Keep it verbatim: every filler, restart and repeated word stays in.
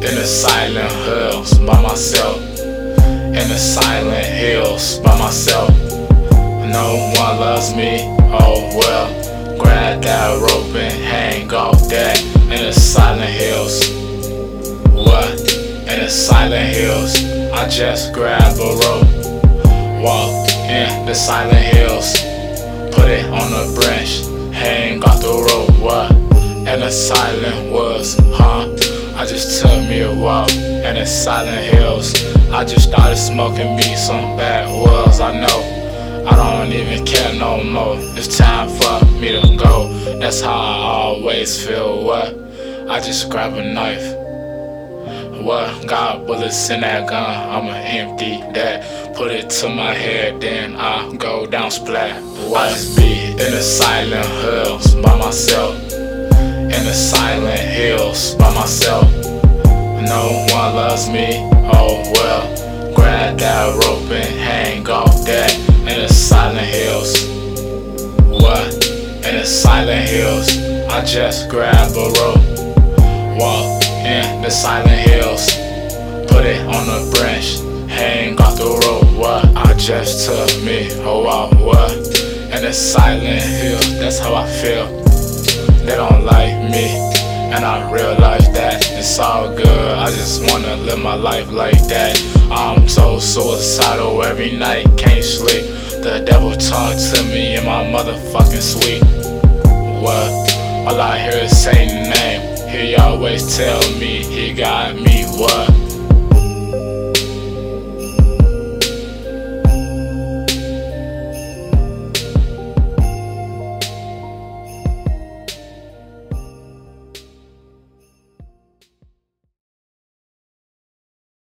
in the silent hills by myself. In the silent hills by myself. No one loves me, oh well. Grab that rope and hang off that. In the silent hills. What? In the silent hills. I just grab a rope. Walk in the silent hills. Put it on the branch. Hang off the rope. What? In the silent woods, huh? I just took me a walk in the silent hills. I just started smoking me some bad woods. I know I don't even care no more. It's time for me to go. That's how I always feel. What? I just grab a knife. What? Got bullets in that gun. I'ma empty that. Put it to my head, then I go down splat. I just be in the silent hills by myself. In the silent hills by myself. No one loves me, oh well. Grab that rope and hang off that. In the silent hills. What? In the silent hills. I just grab a rope. Walk in the silent hills. Put it on the branch. Hang off the rope. What? I just took me a walk. What? In the silent hills. That's how I feel. They don't like me, and I realize that it's all good. I just wanna live my life like that. I'm so suicidal every night, can't sleep. The devil talk to me in my motherfucking sleep. What? All I hear is saying the name. He always tell me he got me. What?